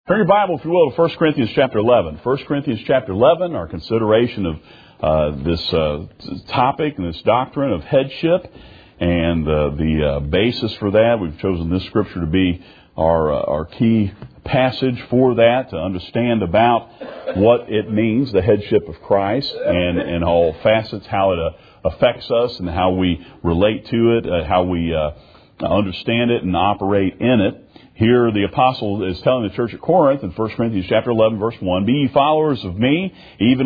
Turn your Bible, if you will, to 1 Corinthians chapter 11. 1 Corinthians chapter 11, our consideration of this topic and this doctrine of headship and the basis for that. We've chosen this scripture to be our key passage for that, to understand about what it means, the headship of Christ, and all facets, how it affects us and how we relate to it, how we understand it and operate in it. Here the apostle is telling the church at Corinth in 1 Corinthians chapter 11, verse 1, "Be ye followers of me, even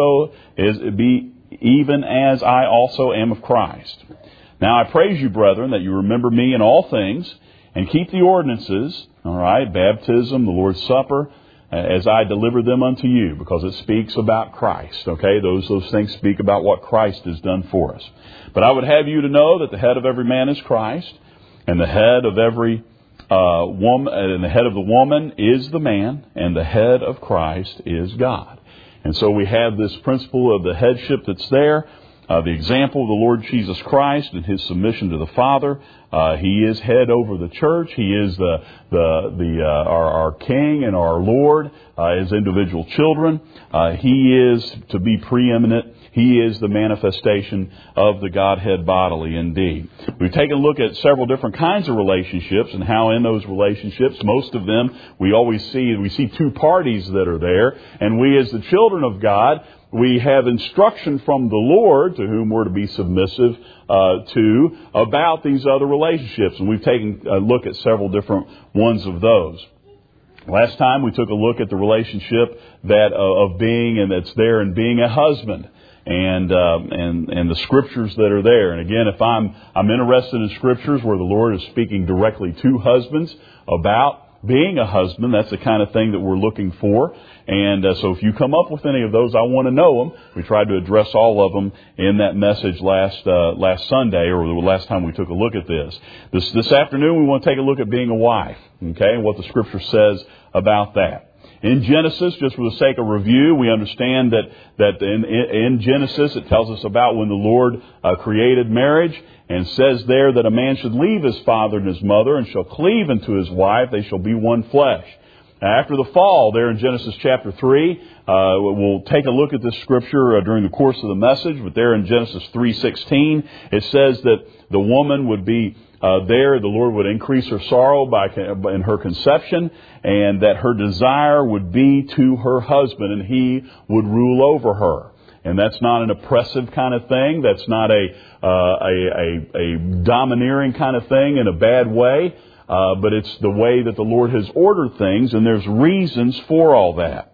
as I also am of Christ. Now I praise you, brethren, that you remember me in all things, and keep the ordinances," all right, baptism, the Lord's Supper, "as I delivered them unto you," because it speaks about Christ, okay? Those things speak about what Christ has done for us. "But I would have you to know that the head of every man is Christ, and the head of every woman, and the head of the woman is the man, and the head of Christ is God." And so we have this principle of the headship that's there. The example of the Lord Jesus Christ and His submission to the Father. He is head over the church. He is our King and our Lord as individual children. He is to be preeminent. He is the manifestation of the Godhead bodily indeed. We've taken a look at several different kinds of relationships and how in those relationships, most of them, we see two parties that are there. And we as the children of God, we have instruction from the Lord, to whom we're to be submissive to, about these other relationships. And we've taken a look at several different ones of those. Last time we took a look at the relationship of being, and that's there in being a husband. And the scriptures that are there. And again, if I'm interested in scriptures where the Lord is speaking directly to husbands about being a husband, that's the kind of thing that we're looking for. And so if you come up with any of those, I want to know them. We tried to address all of them in that message last Sunday, or the last time we took a look at this. This afternoon, we want to take a look at being a wife, okay, and what the Scripture says about that. In Genesis, just for the sake of review, we understand that in Genesis it tells us about when the Lord created marriage, and says there that a man should leave his father and his mother and shall cleave unto his wife. They shall be one flesh. After the fall, there in Genesis chapter 3, we'll take a look at this scripture during the course of the message, but there in Genesis 3:16, it says that the woman would be the Lord would increase her sorrow in her conception, and that her desire would be to her husband, and he would rule over her. And that's not an oppressive kind of thing. That's not a domineering kind of thing in a bad way. But it's the way that the Lord has ordered things, and there's reasons for all that.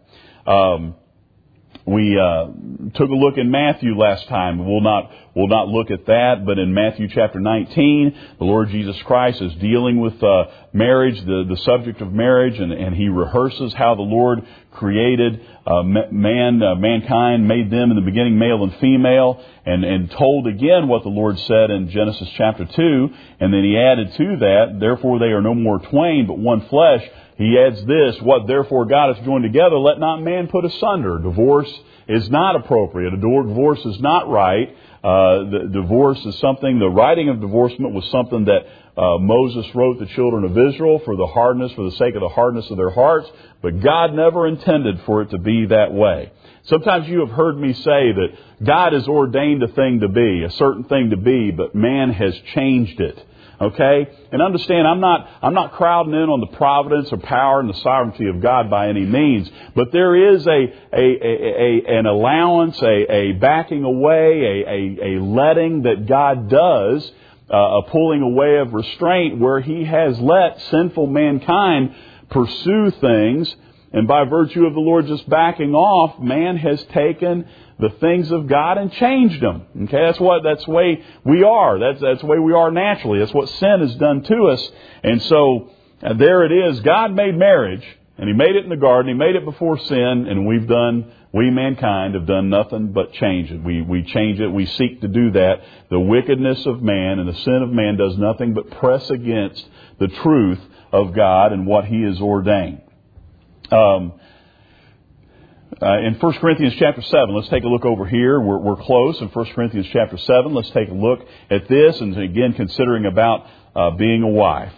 We took a look in Matthew last time. We'll not look at that, but in Matthew chapter 19, the Lord Jesus Christ is dealing with marriage, the subject of marriage, and He rehearses how the Lord created mankind, made them in the beginning male and female, and told again what the Lord said in Genesis chapter 2, and then He added to that, "Therefore they are no more twain, but one flesh." He adds this, "What therefore God hath joined together, let not man put asunder." Divorce is not appropriate. Divorce is not right. The divorce is something, the writing of divorcement was something that Moses wrote the children of Israel for the sake of the hardness of their hearts. But God never intended for it to be that way. Sometimes you have heard me say that God has ordained a thing to be, a certain thing to be, but man has changed it. Okay? And understand, I'm not crowding in on the providence or power and the sovereignty of God by any means. But there is an allowance, a backing away, a letting that God does, a pulling away of restraint where He has let sinful mankind pursue things. And by virtue of the Lord just backing off, man has taken the things of God and changed them. Okay, that's the way we are. That's the way we are naturally. That's what sin has done to us. And so there it is. God made marriage, and He made it in the garden. He made it before sin, and we mankind have done nothing but change it. We change it. We seek to do that. The wickedness of man and the sin of man does nothing but press against the truth of God and what He has ordained. in 1 Corinthians chapter 7, let's take a look over here. We're close in 1 Corinthians chapter 7. Let's take a look at this, and again, considering about being a wife.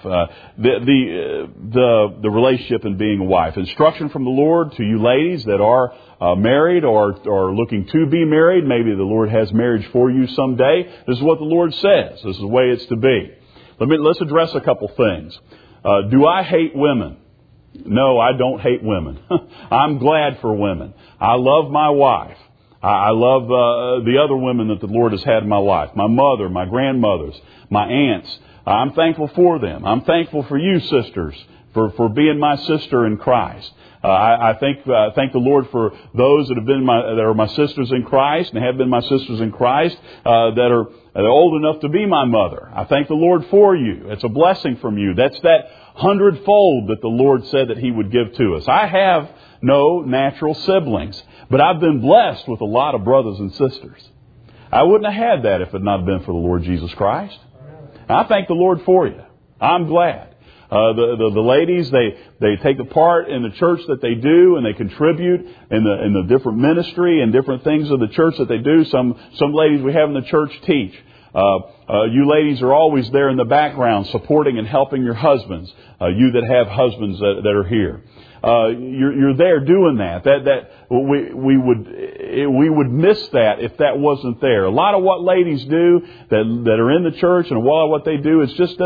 The relationship in being a wife. Instruction from the Lord to you ladies that are married or looking to be married. Maybe the Lord has marriage for you someday. This is what the Lord says. This is the way it's to be. Let's address a couple things. Do I hate women? No, I don't hate women. I'm glad for women. I love my wife. I love the other women that the Lord has had in my life. My mother, my grandmothers, my aunts. I'm thankful for them. I'm thankful for you, sisters, for being my sister in Christ. I thank the Lord for those that are my sisters in Christ and have been my sisters in Christ that are old enough to be my mother. I thank the Lord for you. It's a blessing from you. That's that 100-fold that the Lord said that He would give to us. I have no natural siblings, but I've been blessed with a lot of brothers and sisters. I wouldn't have had that if it had not been for the Lord Jesus Christ. I thank the Lord for you. I'm glad. The ladies, they take a part in the church that they do, and they contribute in the different ministry and different things of the church that they do. Some ladies we have in the church teach. You ladies are always there in the background supporting and helping your husbands. You that have husbands that are here. You're there doing that. We would miss that if that wasn't there. A lot of what ladies do that are in the church, and a lot of what they do, you just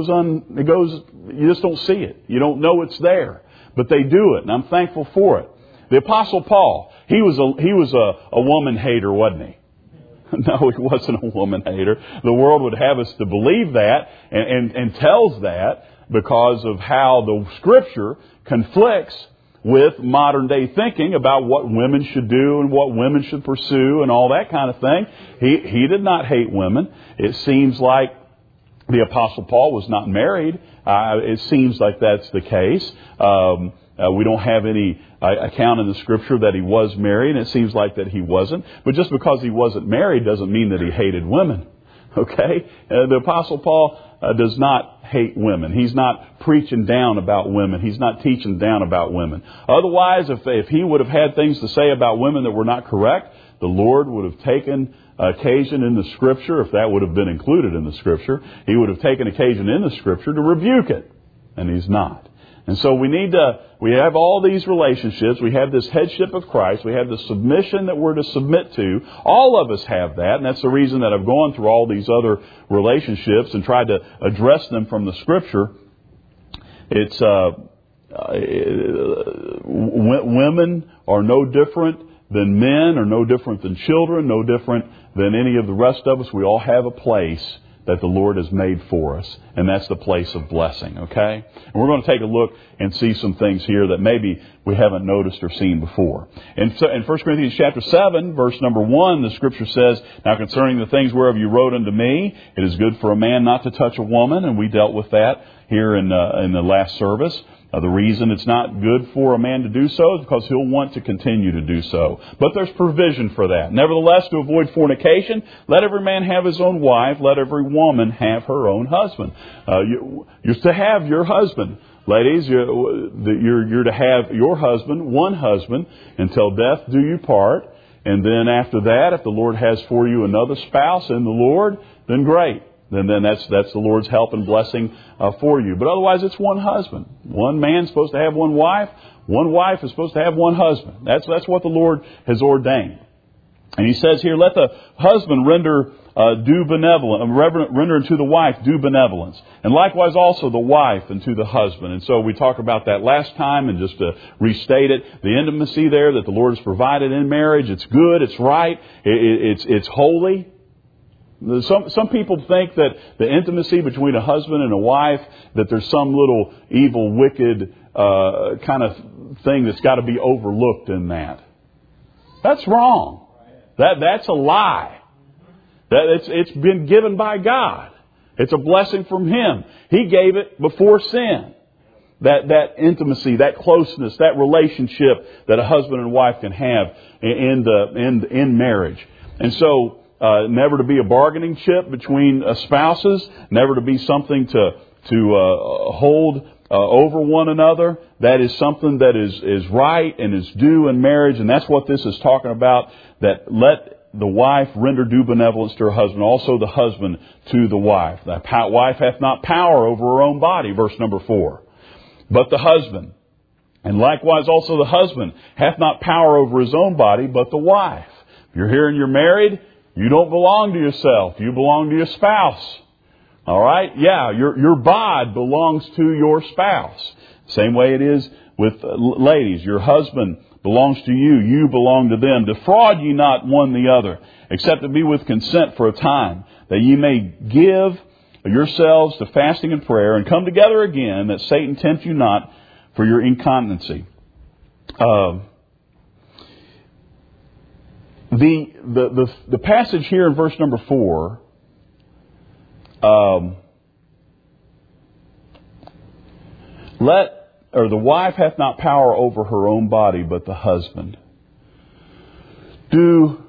don't see it. You don't know it's there, but they do it, and I'm thankful for it. The Apostle Paul, he was a woman hater, wasn't he? No, he wasn't a woman hater. The world would have us to believe that and tells that because of how the Scripture conflicts with modern day thinking about what women should do and what women should pursue and all that kind of thing. He did not hate women. It seems like the Apostle Paul was not married. It seems like that's the case. We don't have any account in the Scripture that he was married, and it seems like that he wasn't. But just because he wasn't married doesn't mean that he hated women. Okay? The Apostle Paul does not hate women. He's not preaching down about women. He's not teaching down about women. Otherwise, if he would have had things to say about women that were not correct, the Lord would have taken occasion in the Scripture, if that would have been included in the Scripture, He would have taken occasion in the Scripture to rebuke it. And He's not. And so we have all these relationships. We have this headship of Christ. We have the submission that we're to submit to. All of us have that. And that's the reason that I've gone through all these other relationships and tried to address them from the Scripture. It's, women are no different than men, or no different than children, no different than any of the rest of us. We all have a place that the Lord has made for us, and that's the place of blessing, okay? And we're going to take a look and see some things here that maybe we haven't noticed or seen before. In 1 Corinthians chapter 7, verse number 1, the Scripture says, "Now concerning the things whereof you wrote unto me, it is good for a man not to touch a woman," and we dealt with that here in the last service. The reason it's not good for a man to do so is because he'll want to continue to do so. But there's provision for that. Nevertheless, to avoid fornication, let every man have his own wife, let every woman have her own husband. You're to have your husband. Ladies, you're to have your husband, one husband, until death do you part. And then after that, if the Lord has for you another spouse in the Lord, then great. Then that's the Lord's help and blessing for you. But otherwise, it's one husband. One man's supposed to have one wife. One wife is supposed to have one husband. That's what the Lord has ordained. And He says here, let the husband render unto the wife due benevolence, and likewise also the wife unto the husband. And so we talked about that last time, and just to restate it, the intimacy there that the Lord has provided in marriage, it's good, it's right, it's holy. Some people think that the intimacy between a husband and a wife, that there's some little evil, wicked kind of thing that's got to be overlooked in that. That's wrong. That's a lie. It's been given by God. It's a blessing from Him. He gave it before sin. That intimacy, that closeness, that relationship that a husband and wife can have in marriage. And so, never to be a bargaining chip between spouses, never to be something to hold over one another, that is something that is right and is due in marriage. And that's what this is talking about, that let the wife render due benevolence to her husband, also the husband to the wife. The wife hath not power over her own body, verse number 4, but the husband. And likewise also the husband hath not power over his own body, but the wife. If you're here and you're married, you don't belong to yourself. You belong to your spouse. All right? Yeah, your bod belongs to your spouse. Same way it is with ladies. Your husband belongs to you. You belong to them. Defraud ye not one the other, except it be with consent for a time, that ye may give yourselves to fasting and prayer, and come together again, that Satan tempt you not for your incontinency. The passage here in verse number 4, the wife hath not power over her own body, but the husband. Do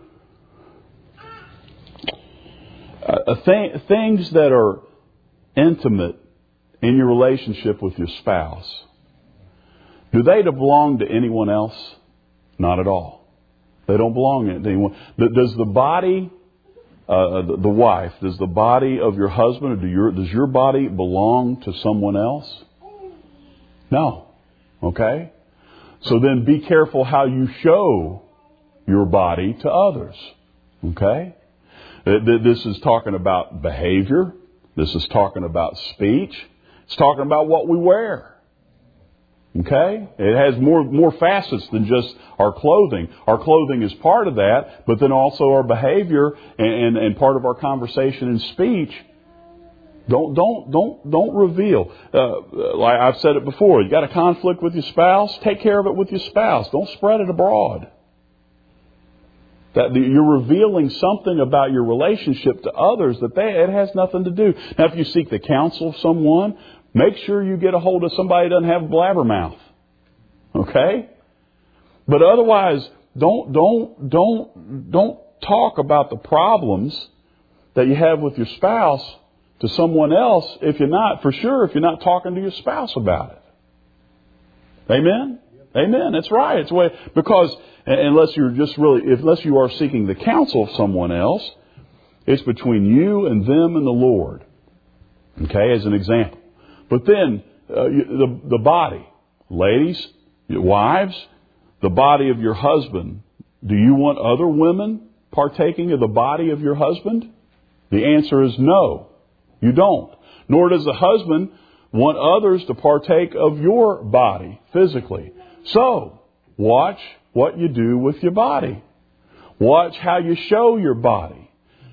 things that are intimate in your relationship with your spouse, do they belong to anyone else? Not at all. They don't belong to anyone. Does the body, the wife, does the body of your husband, or does your body belong to someone else? No. Okay? So then be careful how you show your body to others. Okay? This is talking about behavior. This is talking about speech. It's talking about what we wear. Okay? It has more facets than just our clothing. Our clothing is part of that, but then also our behavior and part of our conversation and speech. Don't reveal. Like I've said it before, you got a conflict with your spouse, take care of it with your spouse. Don't spread it abroad. That you're revealing something about your relationship to others that it has nothing to do. Now, if you seek the counsel of someone, make sure you get a hold of somebody that doesn't have a blabbermouth. Okay? But otherwise, don't talk about the problems that you have with your spouse to someone else if you're not talking to your spouse about it. Amen? Amen. That's right. It's way, because unless you are seeking the counsel of someone else, it's between you and them and the Lord. Okay, as an example. But then the body, ladies, wives, the body of your husband. Do you want other women partaking of the body of your husband? The answer is no. You don't. Nor does the husband want others to partake of your body physically. So, watch what you do with your body. Watch how you show your body.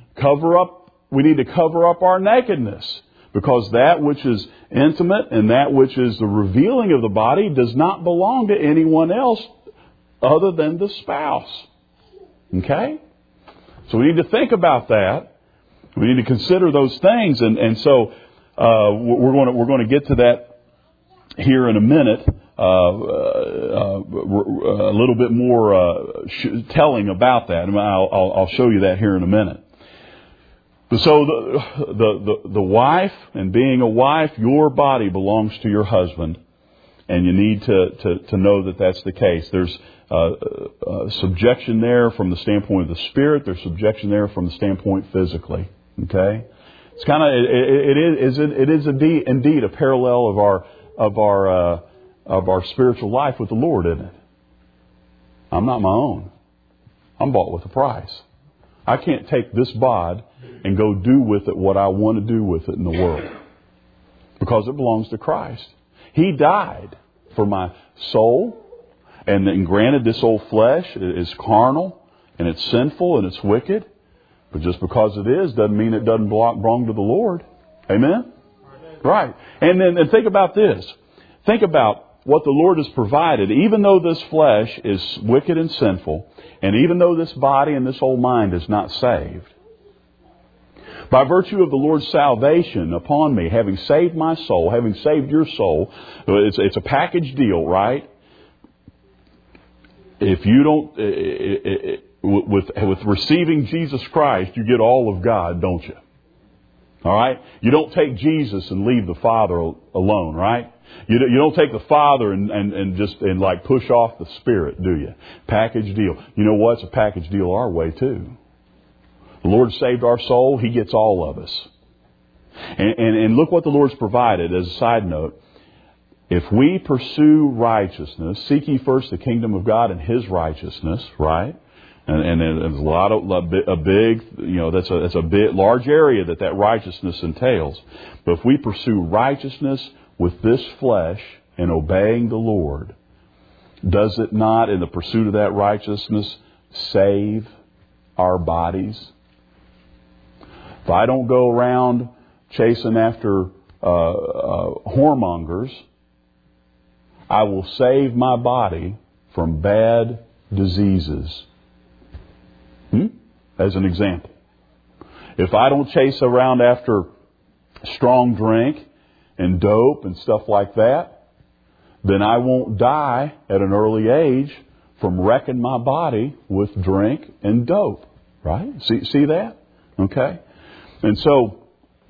We need to cover up our nakedness, because that which is intimate and that which is the revealing of the body does not belong to anyone else other than the spouse. Okay? So we need to think about that. We need to consider those things, and so we're going to get to that here in a minute. A little bit more telling about that, and I'll show you that here in a minute. So the wife, and being a wife, your body belongs to your husband, and you need to know that that's the case. There's subjection there from the standpoint of the spirit. There's subjection there from the standpoint physically. Okay, it's kind of it is indeed a parallel of our spiritual life with the Lord, isn't it? I'm not my own. I'm bought with a price. I can't take this bod and go do with it what I want to do with it in the world, because it belongs to Christ. He died for my soul, and granted, this old flesh is carnal and it's sinful and it's wicked. But just because it is doesn't mean it doesn't belong to the Lord. Amen? Right. And then think about this. Think about what the Lord has provided. Even though this flesh is wicked and sinful, and even though this body and this old mind is not saved, by virtue of the Lord's salvation upon me, having saved my soul, having saved your soul, it's a package deal, right? If you don't... With receiving Jesus Christ, you get all of God, don't you? All right? You don't take Jesus and leave the Father alone, right? You don't take the Father and just like push off the Spirit, do you? Package deal. You know what? It's a package deal our way too. The Lord saved our soul. He gets all of us. And look what the Lord's provided as a side note. If we pursue righteousness, seek ye first the kingdom of God and His righteousness, right? And there's a big, that's a big, large area that righteousness entails. But if we pursue righteousness with this flesh and obeying the Lord, does it not, in the pursuit of that righteousness, save our bodies? If I don't go around chasing after whoremongers, I will save my body from bad diseases. As an example. If I don't chase around after strong drink and dope and stuff like that, then I won't die at an early age from wrecking my body with drink and dope. Right? See that? Okay? And so,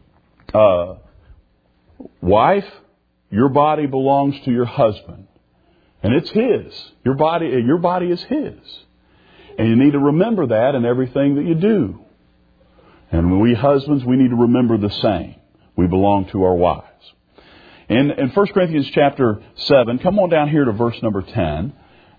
wife, your body belongs to your husband. And it's his. Your body is his. And you need to remember that in everything that you do. And we husbands, we need to remember the same. We belong to our wives. In 1 Corinthians chapter 7, come on down here to verse number 10.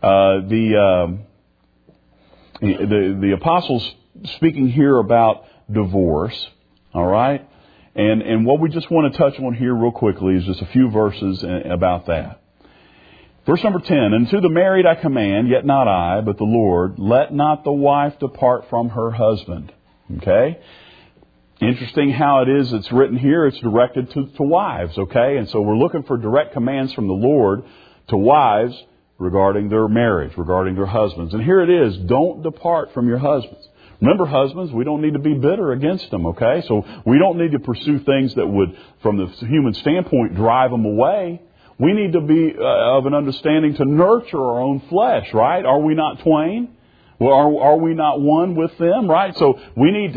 The apostle's speaking here about divorce. All right? And what we just want to touch on here real quickly is just a few verses about that. Verse number 10, and to the married I command, yet not I, but the Lord, let not the wife depart from her husband. Okay? Interesting how it is it's written here. It's directed to wives. Okay? And so we're looking for direct commands from the Lord to wives regarding their marriage, regarding their husbands. And here it is, don't depart from your husbands. Remember, husbands, we don't need to be bitter against them, okay? So we don't need to pursue things that would, from the human standpoint, drive them away. We need to be of an understanding to nurture our own flesh, right? Are we not twain? Well, are we not one with them, right? So we need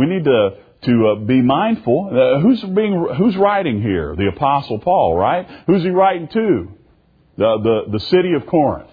to be mindful. Who's writing here? The Apostle Paul, right? Who's he writing to? The city of Corinth.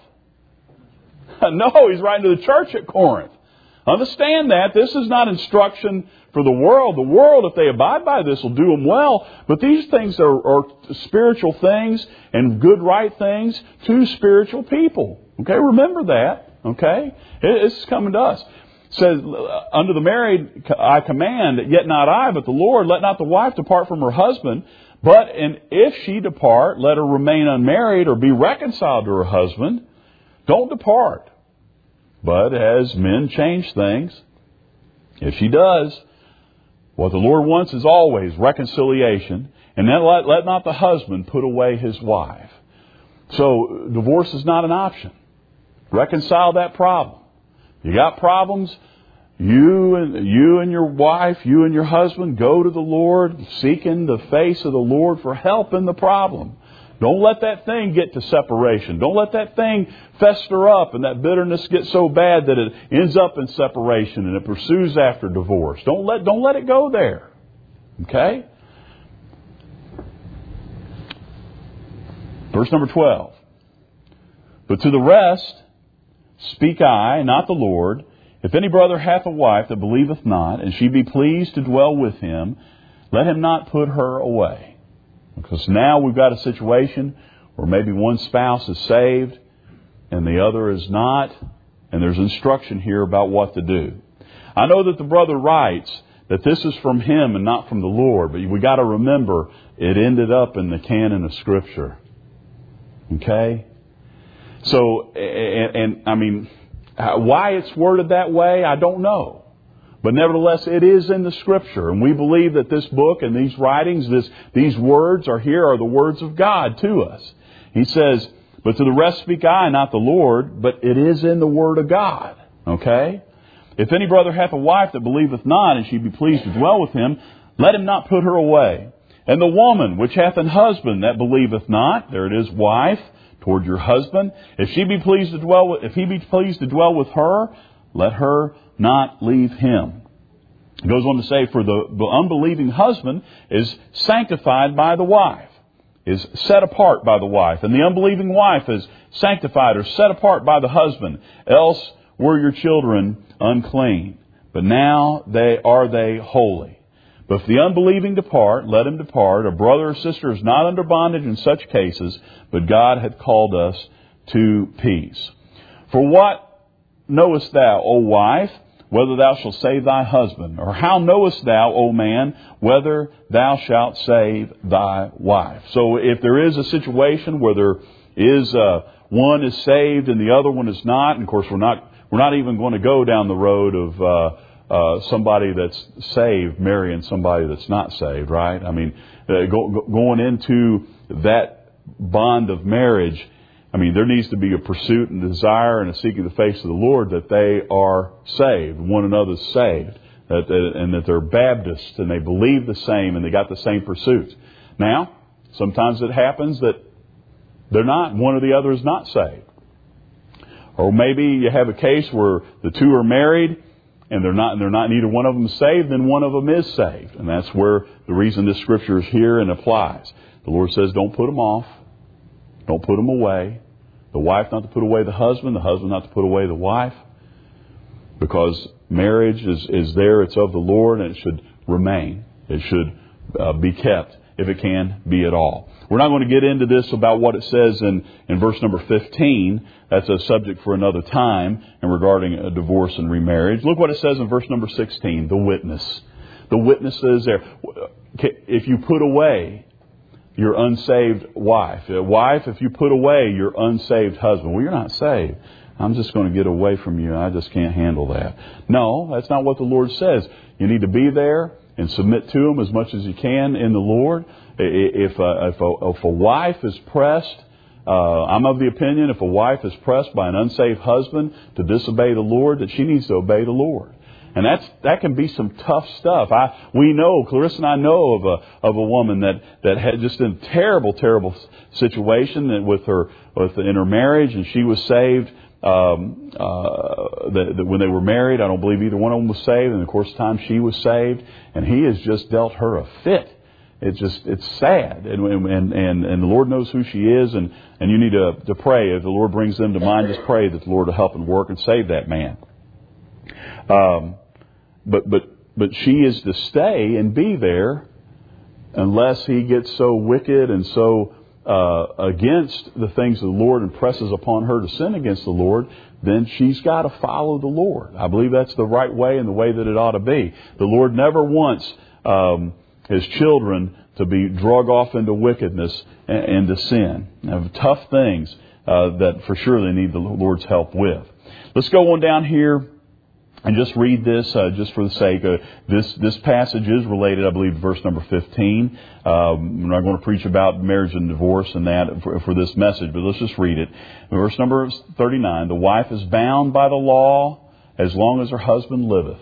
No, he's writing to the church at Corinth. Understand that. This is not instruction for the world. The world, if they abide by this, will do them well. But these things are spiritual things and good, right things to spiritual people. Okay, remember that. Okay? It's coming to us. It says, unto the married I command, yet not I, but the Lord, let not the wife depart from her husband. But and if she depart, let her remain unmarried or be reconciled to her husband. Don't depart. But as men change things, if she does, what the Lord wants is always reconciliation. And then let not the husband put away his wife. So divorce is not an option. Reconcile that problem. You got problems, you and your wife, you and your husband, go to the Lord, seeking the face of the Lord for help in the problem. Don't let that thing get to separation. Don't let that thing fester up and that bitterness get so bad that it ends up in separation and it pursues after divorce. Don't let it go there. Okay? Verse number 12. But to the rest speak I, not the Lord. If any brother hath a wife that believeth not, and she be pleased to dwell with him, let him not put her away. Because now we've got a situation where maybe one spouse is saved and the other is not. And there's instruction here about what to do. I know that the brother writes that this is from him and not from the Lord. But we got to remember it ended up in the canon of Scripture. Okay? So, and I mean, why it's worded that way, I don't know. But nevertheless, it is in the Scripture. And we believe that this book and these writings, these words are the words of God to us. He says, but to the rest speak I, not the Lord, but it is in the Word of God. Okay? If any brother hath a wife that believeth not, and she be pleased to dwell with him, let him not put her away. And the woman which hath an husband that believeth not, there it is, wife, toward your husband, if he be pleased to dwell with her, let her not leave him. It goes on to say, for the unbelieving husband is sanctified by the wife, is set apart by the wife. And the unbelieving wife is sanctified or set apart by the husband. Else were your children unclean. But now are they holy. But if the unbelieving depart, let him depart. A brother or sister is not under bondage in such cases, but God hath called us to peace. For what knowest thou, O wife, whether thou shalt save thy husband? Or how knowest thou, O man, whether thou shalt save thy wife? So if there is a situation where there is one is saved and the other one is not, and of course we're not even going to go down the road of somebody that's saved marrying somebody that's not saved, right? I mean, going into that bond of marriage, I mean, there needs to be a pursuit and desire and a seeking the face of the Lord that they are saved, one another's saved, and that they're Baptists and they believe the same and they got the same pursuits. Now, sometimes it happens that they're not, one or the other is not saved. Or maybe you have a case where the two are married and they're not, neither one of them is saved, then one of them is saved. And that's where the reason this scripture is here and applies. The Lord says, don't put them off. Don't put them away. The wife not to put away the husband not to put away the wife. Because marriage is there, it's of the Lord, and it should remain. It should be kept, if it can be at all. We're not going to get into this about what it says in verse number 15. That's a subject for another time, and regarding a divorce and remarriage. Look what it says in verse number 16, the witness. The witness is there. If you put away your unsaved wife. Wife, if you put away your unsaved husband. Well, you're not saved. I'm just going to get away from you. I just can't handle that. No, that's not what the Lord says. You need to be there and submit to Him as much as you can in the Lord. If a wife is pressed, I'm of the opinion if a wife is pressed by an unsaved husband to disobey the Lord, that she needs to obey the Lord. And that can be some tough stuff. Clarissa and I know of a woman that had just a terrible situation in her marriage, and she was saved when they were married. I don't believe either one of them was saved, and of course, the time she was saved, and he has just dealt her a fit. It's sad, and the Lord knows who she is, and you need to pray if the Lord brings them to mind. Just pray that the Lord will help and work and save that man. But she is to stay and be there unless he gets so wicked and so against the things of the Lord and presses upon her to sin against the Lord. Then she's got to follow the Lord. I believe that's the right way and the way that it ought to be. The Lord never wants His children to be drug off into wickedness and to sin. Now, tough things that for sure they need the Lord's help with. Let's go on down here and just read this, just for the sake of this passage is related, I believe, to verse number 15. We're not going to preach about marriage and divorce and that for this message, but let's just read it. Verse number 39, the wife is bound by the law as long as her husband liveth.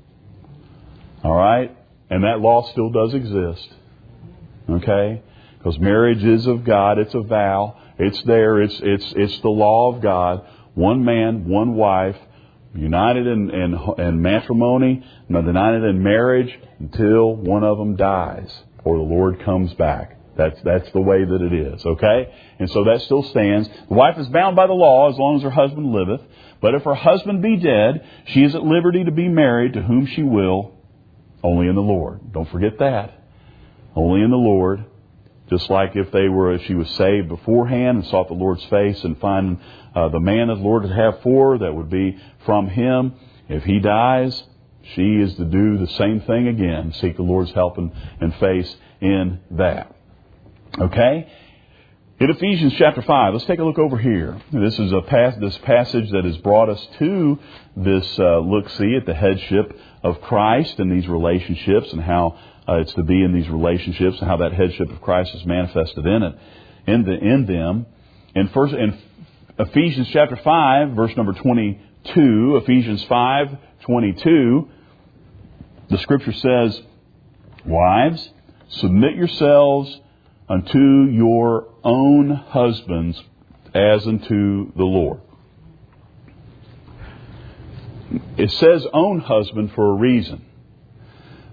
All right? And that law still does exist. Okay? Because marriage is of God. It's a vow. It's there. It's the law of God. One man, one wife, united in matrimony, united in marriage until one of them dies or the Lord comes back. That's the way that it is, okay? And so that still stands. The wife is bound by the law as long as her husband liveth. But if her husband be dead, she is at liberty to be married to whom she will, only in the Lord. Don't forget that. Only in the Lord. Just like if she was saved beforehand and sought the Lord's face and find the man that the Lord would have for her, that would be from Him. If he dies, she is to do the same thing again. Seek the Lord's help and face in that. Okay? In Ephesians chapter 5, let's take a look over here. This is this passage that has brought us to this look-see at the headship of Christ and these relationships and how it's to be in these relationships and how that headship of Christ is manifested in them. In Ephesians chapter 5, verse number 22, Ephesians 5:22, the Scripture says, "Wives, submit yourselves unto your own husbands as unto the Lord." It says own husband for a reason.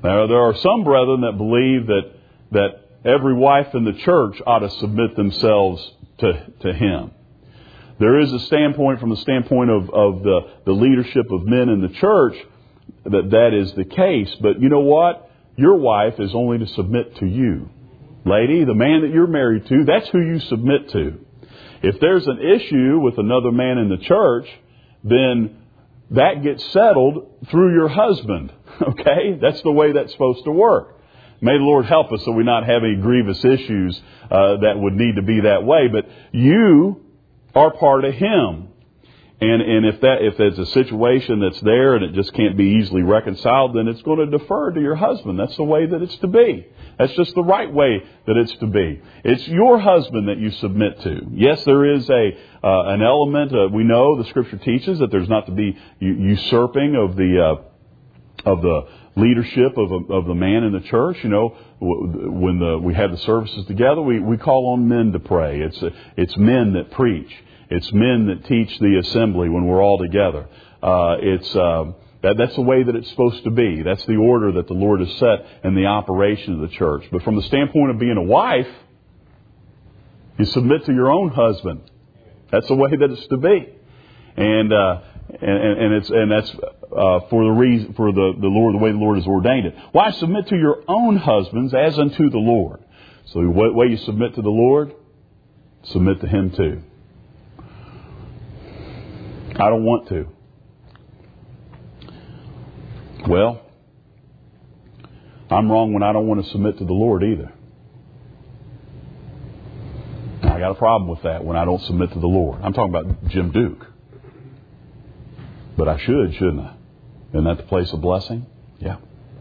Now, there are some brethren that believe that every wife in the church ought to submit themselves to him. There is a standpoint from the standpoint of the leadership of men in the church that is the case. But you know what? Your wife is only to submit to you. Lady, the man that you're married to, that's who you submit to. If there's an issue with another man in the church, then that gets settled through your husband. Okay? That's the way that's supposed to work. May the Lord help us so we not have any grievous issues that would need to be that way. But you are part of Him. And if there's a situation that's there and it just can't be easily reconciled, then it's going to defer to your husband. That's the way that it's to be. That's just the right way that it's to be. It's your husband that you submit to. Yes, there is an element. We know the Scripture teaches that there's not to be usurping of the leadership of the man in the church. You know, when we have the services together, we call on men to pray. It's men that preach. It's men that teach the assembly when we're all together. That's the way that it's supposed to be. That's the order that the Lord has set in the operation of the church. But from the standpoint of being a wife, you submit to your own husband. That's the way that it's to be. And that's for the reason, for the Lord, the way the Lord has ordained it. Wives, submit to your own husbands as unto the Lord. So the way you submit to the Lord, submit to Him too. I don't want to. Well, I'm wrong when I don't want to submit to the Lord either. I got a problem with that when I don't submit to the Lord. I'm talking about Jim Duke. But I should, shouldn't I? Isn't that the place of blessing? Yeah.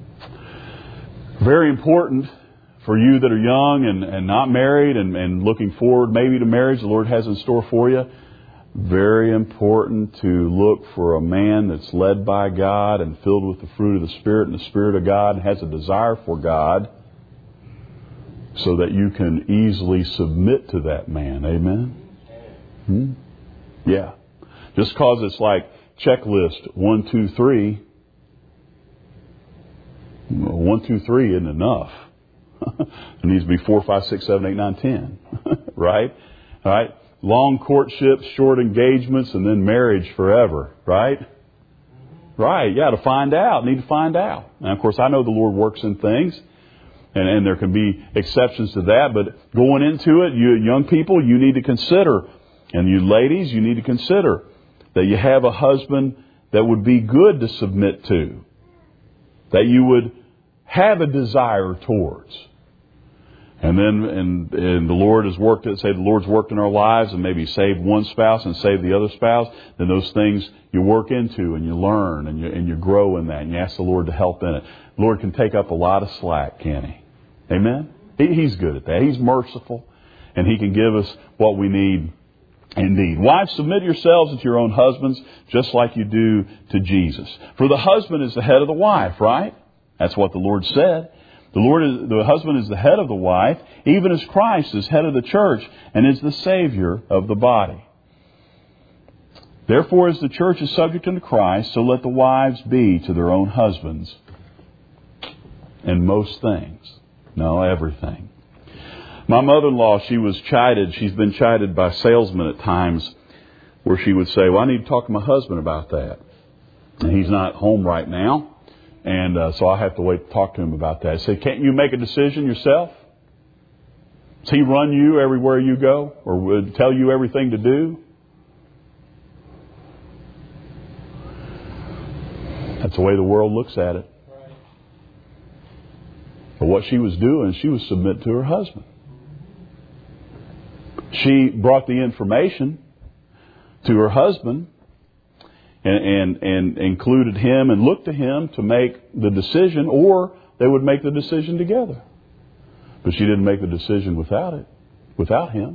Very important for you that are young and not married and looking forward maybe to marriage the Lord has in store for you. Very important to look for a man that's led by God and filled with the fruit of the Spirit and the Spirit of God and has a desire for God so that you can easily submit to that man. Amen? Yeah. Just because it's like checklist 1, 2, 3. 1, 2, 3 isn't enough. It needs to be 4, 5, 6, 7, 8, 9, 10. Right? All right? Long courtships, short engagements, and then marriage forever. Right? Right. Yeah, to find out. Need to find out. And of course, I know the Lord works in things. And there can be exceptions to that. But going into it, you young people, you need to consider. And you ladies, you need to consider that you have a husband that would be good to submit to. That you would have a desire towards. And then and the Lord has worked it. Say the Lord's worked in our lives and maybe saved one spouse and saved the other spouse. Then those things you work into and you learn and you grow in that and you ask the Lord to help in it. The Lord can take up a lot of slack, can He? Amen? He's good at that. He's merciful and He can give us what we need indeed. Wives, submit yourselves to your own husbands just like you do to Jesus. For the husband is the head of the wife, right? That's what the Lord said. The husband is the head of the wife, even as Christ is head of the church and is the Savior of the body. Therefore, as the church is subject unto Christ, so let the wives be to their own husbands in most things. No, everything. My mother-in-law, she was chided. She's been chided by salesmen at times where she would say, well, I need to talk to my husband about that. And he's not home right now. And so I have to wait to talk to him about that. I say, can't you make a decision yourself? Does he run you everywhere you go? Or tell you everything to do? That's the way the world looks at it. But what she was doing, she was submitting to her husband. She brought the information to her husband and included him and looked to him to make the decision, or they would make the decision together. But she didn't make the decision without him.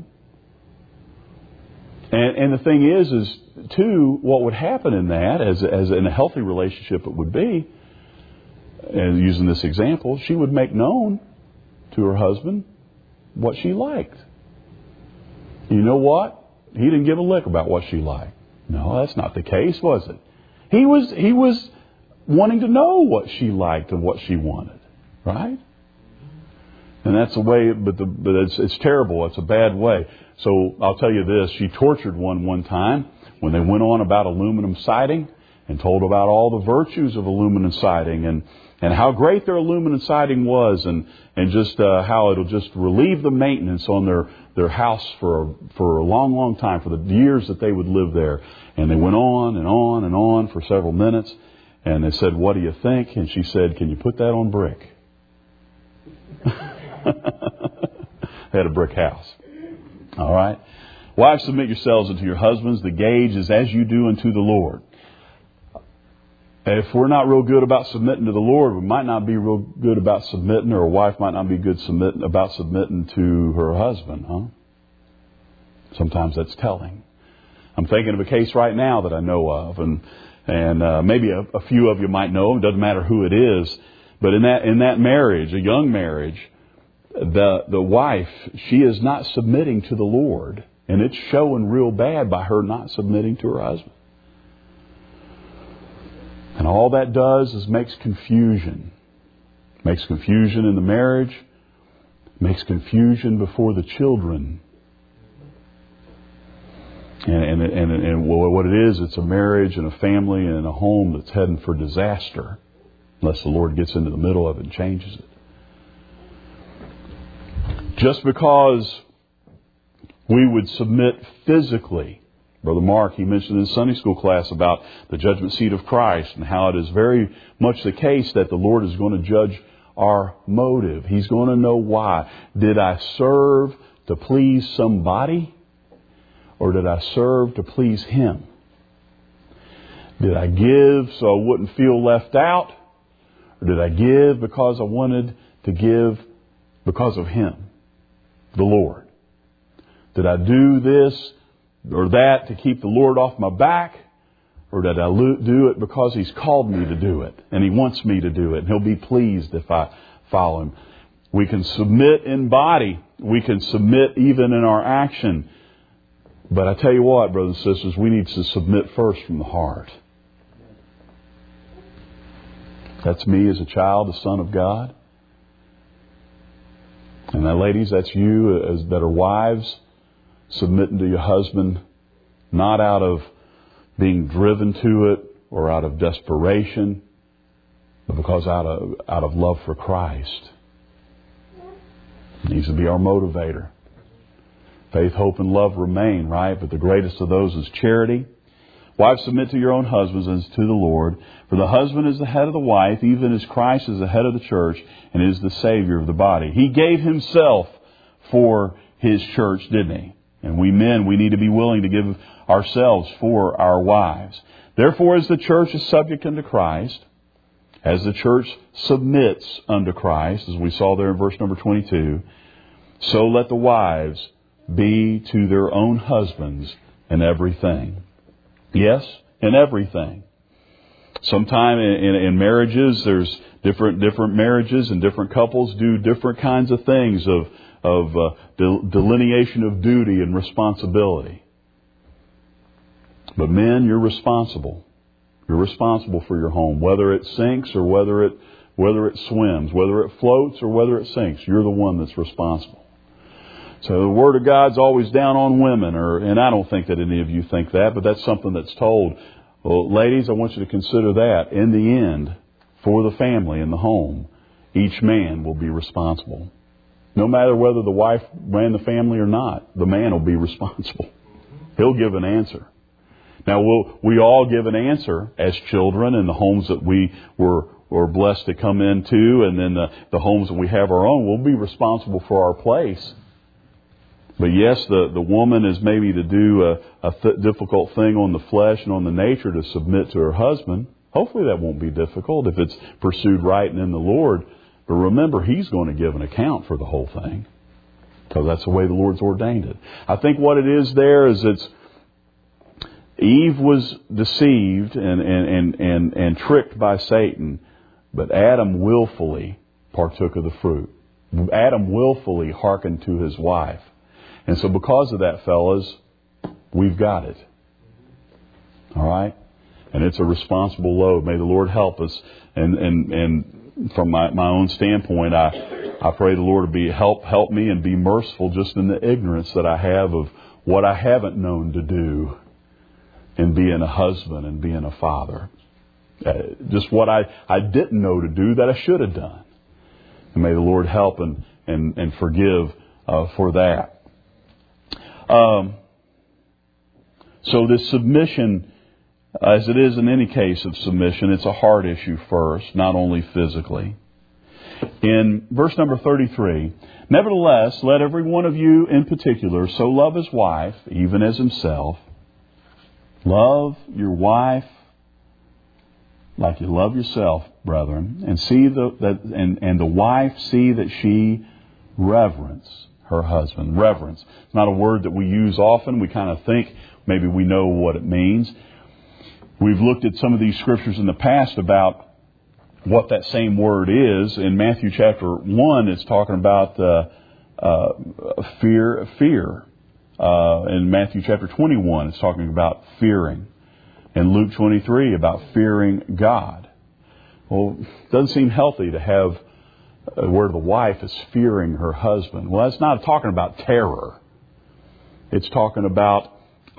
And the thing is too, what would happen in that, as in a healthy relationship it would be, and using this example, she would make known to her husband what she liked. You know what? He didn't give a lick about what she liked. No, that's not the case, was it? He was wanting to know what she liked and what she wanted. Right? And that's the way, but it's terrible. It's a bad way. So I'll tell you this. She tortured one time when they went on about aluminum siding and told about all the virtues of aluminum siding and how great their aluminum siding was and just how it'll just relieve the maintenance on their house for a long, long time, for the years that they would live there. And they went on and on and on for several minutes. And they said, "What do you think?" And she said, "Can you put that on brick?" They had a brick house. All right. Wives, submit yourselves unto your husbands. The gauge is as you do unto the Lord. If we're not real good about submitting to the Lord, we might not be real good about submitting, or a wife might not be good about submitting to her husband, huh? Sometimes that's telling. I'm thinking of a case right now that I know of, and maybe a few of you might know. It doesn't matter who it is, but in that marriage, a young marriage, the wife, she is not submitting to the Lord, and it's showing real bad by her not submitting to her husband. And all that does is makes confusion. Makes confusion in the marriage. Makes confusion before the children. And what it is, it's a marriage and a family and a home that's heading for disaster. Unless the Lord gets into the middle of it and changes it. Just because we would submit physically. Brother Mark, he mentioned in Sunday school class about the judgment seat of Christ and how it is very much the case that the Lord is going to judge our motive. He's going to know why. Did I serve to please somebody, or did I serve to please Him? Did I give so I wouldn't feel left out, or did I give because I wanted to give because of Him, the Lord? Did I do this or that to keep the Lord off my back? Or did I do it because He's called me to do it and He wants me to do it and He'll be pleased if I follow Him? We can submit in body. We can submit even in our action. But I tell you what, brothers and sisters, we need to submit first from the heart. That's me as a child, a son of God. And now, ladies, that's you that are wives, submitting to your husband, not out of being driven to it or out of desperation, but because out of love for Christ. It needs to be our motivator. Faith, hope, and love remain, right? But the greatest of those is charity. Wives, submit to your own husbands as to the Lord. For the husband is the head of the wife, even as Christ is the head of the church and is the Savior of the body. He gave Himself for His church, didn't He? And we men, we need to be willing to give ourselves for our wives. Therefore, as the church is subject unto Christ, as the church submits unto Christ, as we saw there in verse number 22, so let the wives be to their own husbands in everything. Yes, in everything. Sometime in marriages, there's different marriages, and different couples do different kinds of things of delineation of duty and responsibility. But men, you're responsible. You're responsible for your home, whether it sinks or whether it swims, whether it floats or whether it sinks. You're the one that's responsible. So the Word of God's always down on women, and I don't think that any of you think that, but that's something that's told. Well, ladies, I want you to consider that. In the end, for the family and the home, each man will be responsible. No matter whether the wife ran the family or not, the man will be responsible. He'll give an answer. Now, we all give an answer as children in the homes that we were blessed to come into, and then the homes that we have our own. We'll be responsible for our place. But yes, the woman is maybe to do a difficult thing on the flesh and on the nature to submit to her husband. Hopefully that won't be difficult if it's pursued right and in the Lord. But remember, He's going to give an account for the whole thing, because that's the way the Lord's ordained it. I think what it is there is Eve was deceived and tricked by Satan, but Adam willfully partook of the fruit. Adam willfully hearkened to his wife. And so because of that, fellas, we've got it. All right? And it's a responsible load. May the Lord help us. And from my own standpoint, I pray the Lord to help me and be merciful just in the ignorance that I have of what I haven't known to do in being a husband and being a father. Just what I didn't know to do that I should have done. And may the Lord help and forgive for that. So this submission, as it is in any case of submission, it's a heart issue first, not only physically. In verse number 33, nevertheless, let every one of you in particular so love his wife, even as himself. Love your wife like you love yourself, brethren, and see the wife see that she reverence her husband. Reverence. It's not a word that we use often. We kind of think maybe we know what it means. We've looked at some of these scriptures in the past about what that same word is. In Matthew chapter 1, it's talking about fear. In Matthew chapter 21, it's talking about fearing. In Luke 23, about fearing God. Well, it doesn't seem healthy to have where the wife is fearing her husband. Well, that's not talking about terror. It's talking about,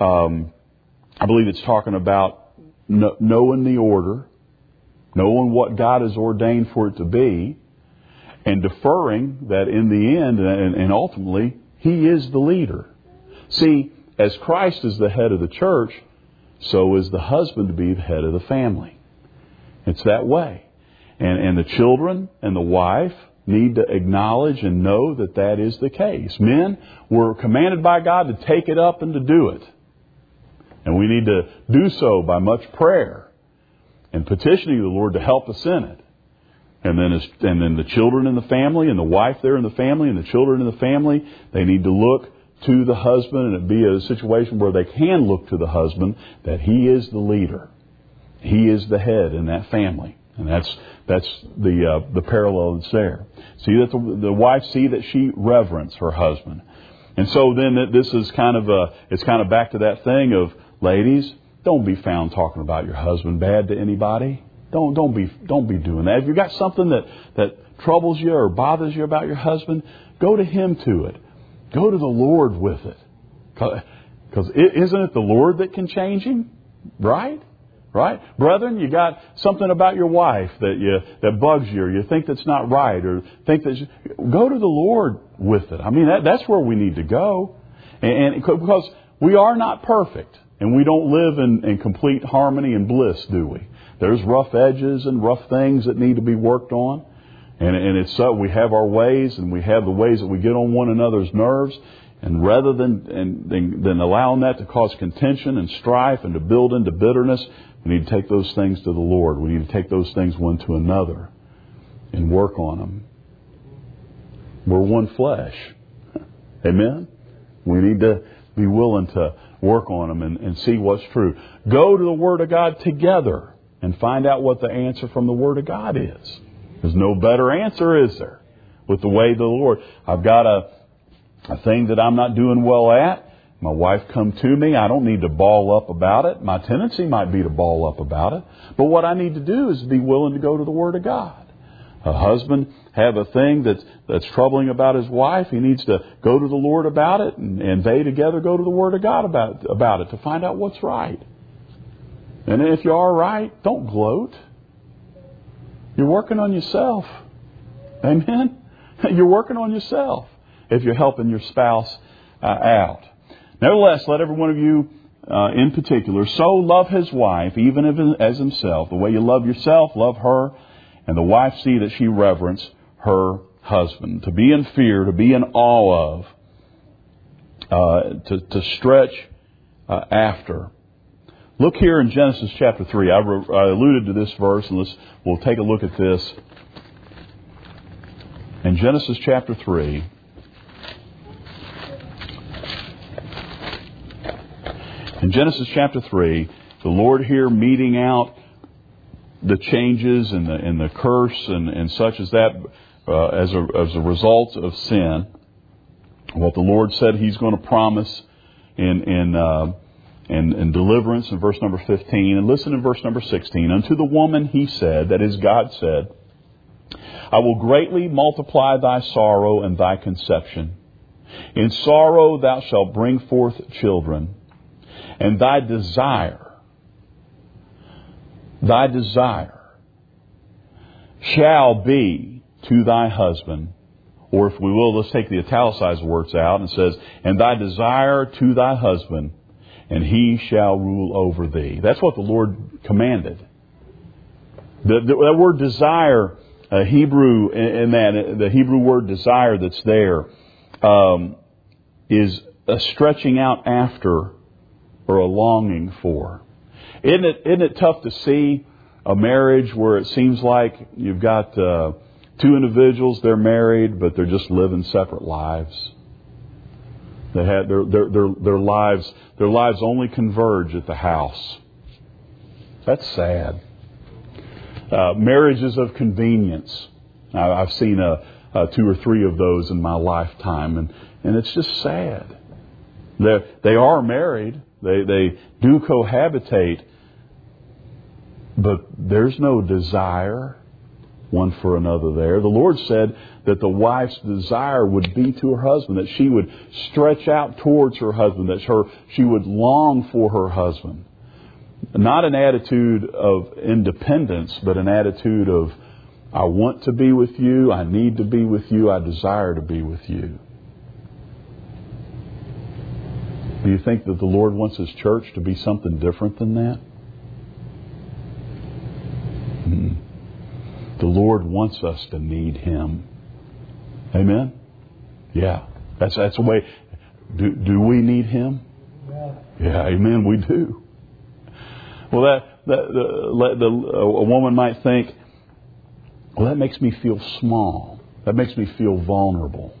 I believe it's talking about knowing the order, knowing what God has ordained for it to be, and deferring that in the end and ultimately, He is the leader. See, as Christ is the head of the church, so is the husband to be the head of the family. It's that way. And the children and the wife need to acknowledge and know that that is the case. Men were commanded by God to take it up and to do it. And we need to do so by much prayer and petitioning the Lord to help us in it. And then the children in the family and the wife there in the family and the children in the family, they need to look to the husband, and it be a situation where they can look to the husband that he is the leader. He is the head in that family. And that's the parallel that's there. See that the wife see that she reverence her husband. And so then this is it's kind of back to that thing of, ladies, don't be found talking about your husband bad to anybody. Don't be doing that. If you've got something that troubles you or bothers you about your husband, go to him to it. Go to the Lord with it. Because isn't it the Lord that can change him? Right? Right? Brethren, you got something about your wife that bugs you, or you think that's not right, or think that go to the Lord with it. I mean, that's where we need to go. And because we are not perfect, and we don't live in complete harmony and bliss, do we? There's rough edges and rough things that need to be worked on. And it's so we have our ways, and we have the ways that we get on one another's nerves. And rather than allowing that to cause contention and strife and to build into bitterness, we need to take those things to the Lord. We need to take those things one to another and work on them. We're one flesh. Amen? We need to be willing to work on them and see what's true. Go to the Word of God together and find out what the answer from the Word of God is. There's no better answer, is there? With the way of the Lord. I've got a thing that I'm not doing well at. My wife come to me. I don't need to ball up about it. My tendency might be to ball up about it. But what I need to do is be willing to go to the Word of God. A husband have a thing that's troubling about his wife. He needs to go to the Lord about it, and they together go to the Word of God about it to find out what's right. And if you are right, don't gloat. You're working on yourself. Amen? You're working on yourself if you're helping your spouse out. Nevertheless, let every one of you in particular so love his wife, even as himself. The way you love yourself, love her. And the wife see that she reverence her husband. To be in fear, to be in awe of, to stretch after. Look here in Genesis chapter 3. I alluded to this verse, and we'll take a look at this. In Genesis chapter 3, the Lord here meting out the changes and the curse and such as that as a result of sin. What the Lord said He's going to promise in deliverance in verse number 15. And listen in verse number 16. Unto the woman He said, that is God said, I will greatly multiply thy sorrow and thy conception. In sorrow thou shalt bring forth children, and thy desire shall be to thy husband. Or if we will, let's take the italicized words out, and it says, and thy desire to thy husband, and he shall rule over thee. That's what the Lord commanded. That word desire, Hebrew, in that, the Hebrew word desire that's there, is a stretching out after or a longing for. Isn't it tough to see a marriage where it seems like you've got two individuals, they're married, but they're just living separate lives. They had their lives only converge at the house. That's sad. Marriages of convenience. I've seen 2 or 3 of those in my lifetime, and it's just sad. They are married. They do cohabitate, but there's no desire one for another there. The Lord said that the wife's desire would be to her husband, that she would stretch out towards her husband, that she would long for her husband. Not an attitude of independence, but an attitude of, I want to be with you, I need to be with you, I desire to be with you. Do you think that the Lord wants His church to be something different than that? The Lord wants us to need Him. Amen? Yeah. That's the way. Do we need Him? Yeah, amen, we do. Well, a woman might think, well, that makes me feel small. That makes me feel vulnerable.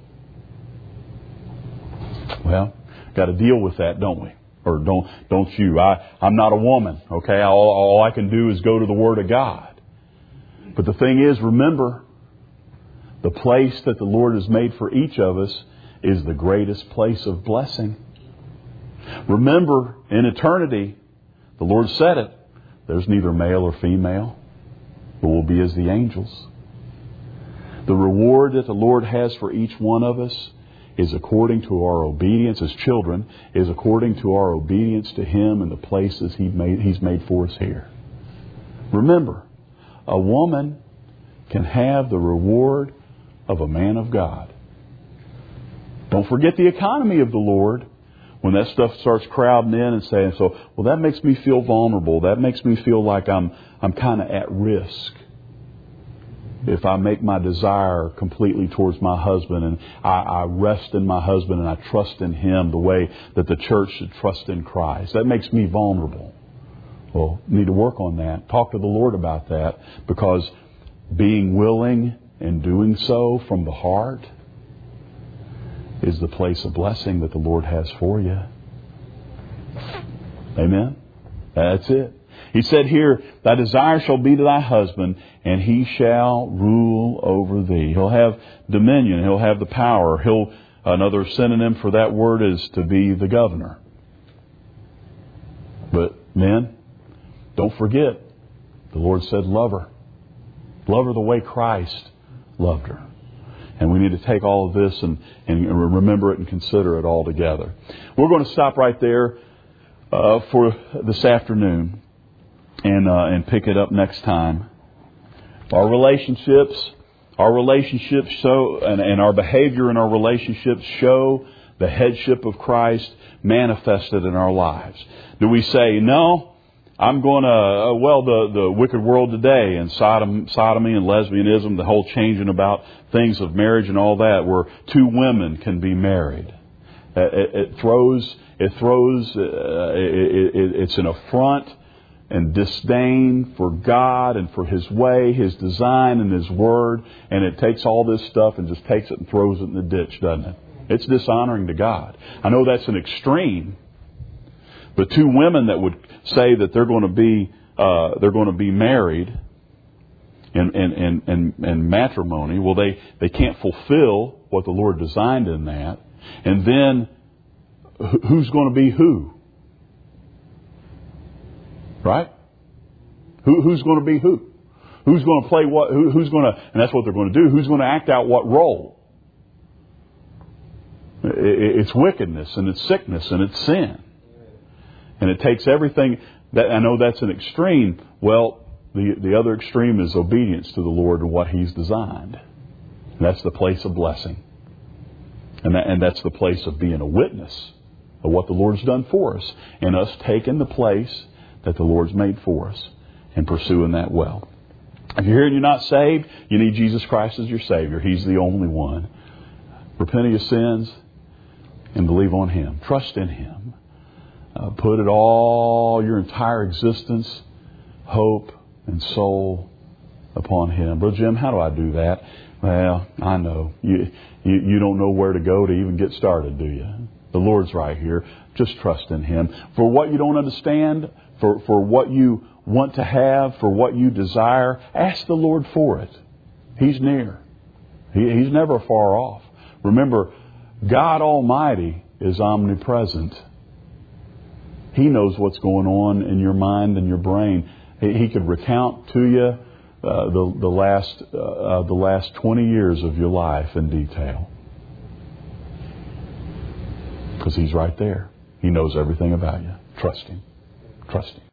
Well, got to deal with that, don't we? Or don't you? I'm not a woman, okay? All I can do is go to the Word of God. But the thing is, remember, the place that the Lord has made for each of us is the greatest place of blessing. Remember, in eternity, the Lord said it, there's neither male or female, but we'll be as the angels. The reward that the Lord has for each one of us is according to our obedience as children, is according to our obedience to Him and the places He's made for us here. Remember, a woman can have the reward of a man of God. Don't forget the economy of the Lord. When that stuff starts crowding in and saying, well, that makes me feel vulnerable. That makes me feel like I'm kind of at risk. If I make my desire completely towards my husband and I rest in my husband and I trust in Him the way that the church should trust in Christ, that makes me vulnerable. Well, need to work on that. Talk to the Lord about that, because being willing and doing so from the heart is the place of blessing that the Lord has for you. Amen? That's it. He said here, thy desire shall be to thy husband, and he shall rule over thee. He'll have dominion. He'll have the power. Another synonym for that word is to be the governor. But men, don't forget, the Lord said, love her. Love her the way Christ loved her. And we need to take all of this and remember it and consider it all together. We're going to stop right there for this afternoon and pick it up next time. Our relationships show, and our behavior in our relationships show the headship of Christ manifested in our lives. Do we say, no, I'm going to, the wicked world today and sodomy and lesbianism, the whole changing about things of marriage and all that, where 2 women can be married. It's an affront and disdain for God and for His way, His design and His Word, and it takes all this stuff and just takes it and throws it in the ditch, doesn't it? It's dishonoring to God. I know that's an extreme, but 2 women that would say that they're going to be married in matrimony, well, they can't fulfill what the Lord designed in that. And then who's going to be who? Right? Who's going to be who? Who's going to play what? Who's going to, and that's what they're going to do. Who's going to act out what role? It's wickedness and it's sickness and it's sin. And it takes everything that, I know that's an extreme. Well, the other extreme is obedience to the Lord and what He's designed. And that's the place of blessing. And that's the place of being a witness of what the Lord's done for us. And us taking the place that the Lord's made for us and pursuing that well. If you're here and you're not saved, you need Jesus Christ as your Savior. He's the only one. Repent of your sins and believe on Him. Trust in Him. Put it all, your entire existence, hope and soul upon Him. Brother Jim, how do I do that? Well, I know. You don't know where to go to even get started, do you? The Lord's right here. Just trust in Him. For what you don't understand, for what you want to have, for what you desire, ask the Lord for it. He's near. He's never far off. Remember, God Almighty is omnipresent. He knows what's going on in your mind and your brain. He could recount to you the last 20 years of your life in detail. Because He's right there. He knows everything about you. Trust Him. Trust Him.